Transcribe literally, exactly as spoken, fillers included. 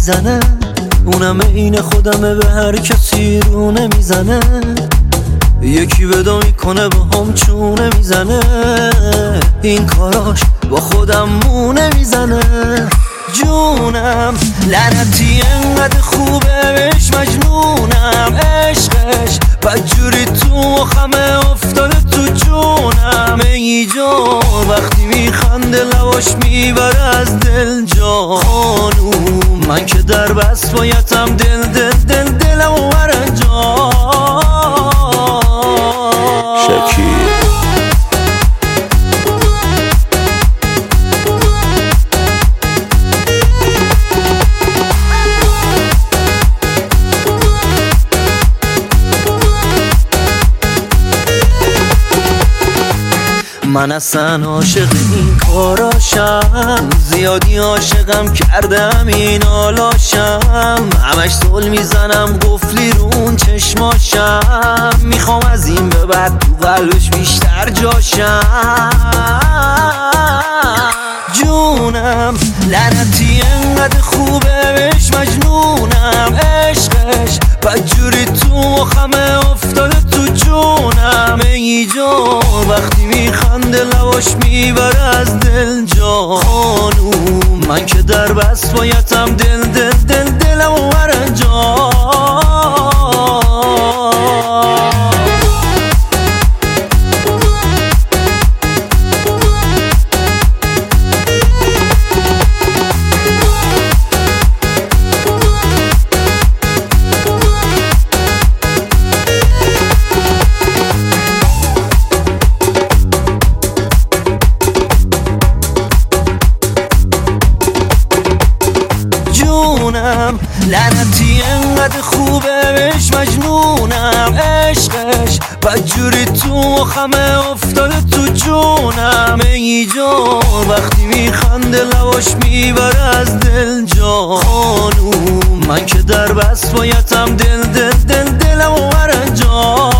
میزنه، اونم عین خودمه به هر کسی رو نمیزنه. یکی ودا میکنه با هم چونه میزنه، این کاراش با خودم مونه میزنه. جونم لعنتی انقدر خوبه بهش مجنونم، عشقش بدجوری تو مخمه افتاده تو جونم. ای جان وقتی میخنده لباش میبره از دل جا. خانوم من که در بس بایدم دل دل دل دلم ورن جا. شکی من اصلا عاشق این کاراشم، زیادی عاشقم کردم این آلاشم. همش زل میزنم قفلی رو اون چشماشم، میخوام از این به بعد تو قلبش بیشتر جاشم. جونم لعنتی انقدر خوبه بهش مجنونم، عشقش بدجوری تو مخمه افتاده تو جونم. ای جان وقتی میخنده لباش میبره از دل جا. خانوم من که در بس بایدم دل دل دل دلم ورن جا. لعنتی انقدر خوبه بهش مجنونم، عشقش بدجوری تو مخمه افتاده تو جونم. ای جان وقتی میخنده لباش میبره از دل جا. خانوم من که در بس بایدم دل دل دل دلم ورن جا.